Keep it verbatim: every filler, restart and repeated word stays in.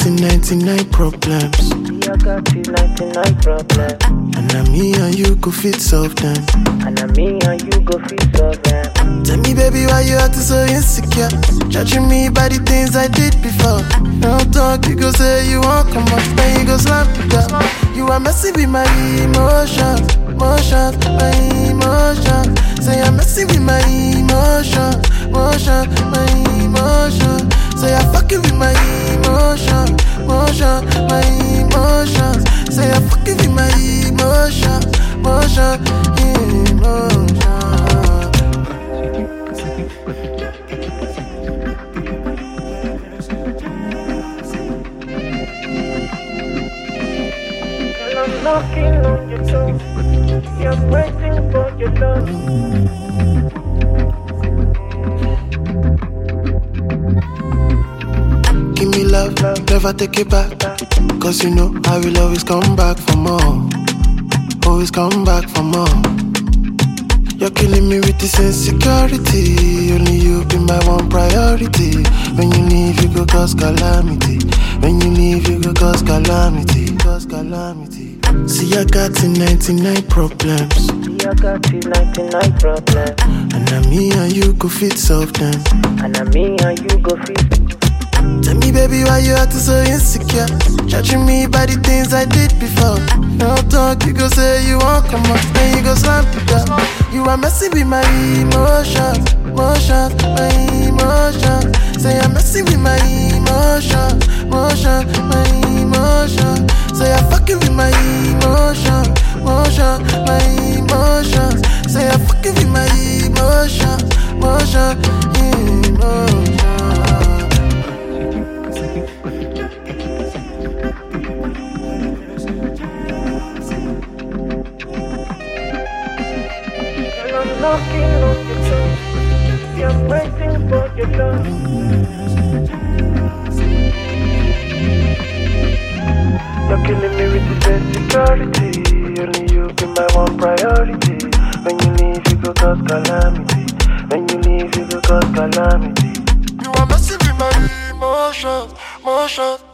ninety-nine problems. See, I got the ninety-nine problems. And now me and you go fit solve them. And now me and you go fit solve them. Tell me, baby, why you acting so insecure? Judging me by the things I did before. Don't talk, you go say you won't come up, then you go slam it down. You are messing with my emotions, emotions, my emotions. Say I'm messing with my emotions, emotions, my emotions. Say I'm fucking with my emotions, emotions, my emotions. Say I'm fucking with my emotions, emotions, emotions. I'm knocking on your door. You're waiting for your love. Give me love, never take it back. Cause you know I will always come back for more. Always come back for more. You're killing me with this insecurity. Only you be my one priority. When you leave, you go cause calamity. When you leave, you go cause calamity. Cause calamity. See, I got the ninety-nine problems. See, I got the ninety-nine problems. And now me and you go fit solve them. And now me and you go fit. Tell me, baby, why you acting so insecure? Judging me by the things I did before. Don't talk, you go say you won't come up, then you go slam it down. You are messing with my emotions, emotions, my emotions. Say I'm messing with my emotions, emotions, my emotions. Say I'm fucking with my emotions, emotions, my emotions. Say I'm fucking with my emotions, emotions, emotions. I'm knocking on your door. You're waiting for your love. You're killing me with this insecurity. Only you be my one priority. When you leave, you go cause calamity. When you leave, you go cause calamity. You are messing with my emotions, emotions.